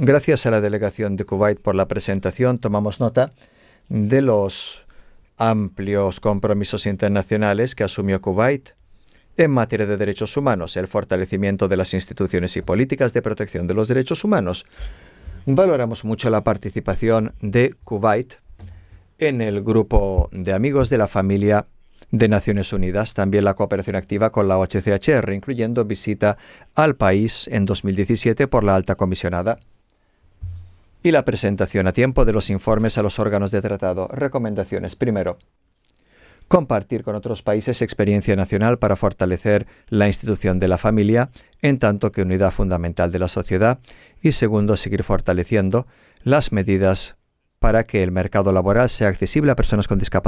Gracias a la delegación de Kuwait por la presentación, tomamos nota de los amplios compromisos internacionales que asumió Kuwait en materia de derechos humanos, el fortalecimiento de las instituciones y políticas de protección de los derechos humanos. Valoramos mucho la participación de Kuwait en el grupo de amigos de la familia de Naciones Unidas, también la cooperación activa con la OHCHR, incluyendo visita al país en 2017 por la alta comisionada y la presentación a tiempo de los informes a los órganos de tratado. Recomendaciones. Primero, compartir con otros países experiencia nacional para fortalecer la institución de la familia, en tanto que unidad fundamental de la sociedad. Y segundo, seguir fortaleciendo las medidas para que el mercado laboral sea accesible a personas con discapacidad.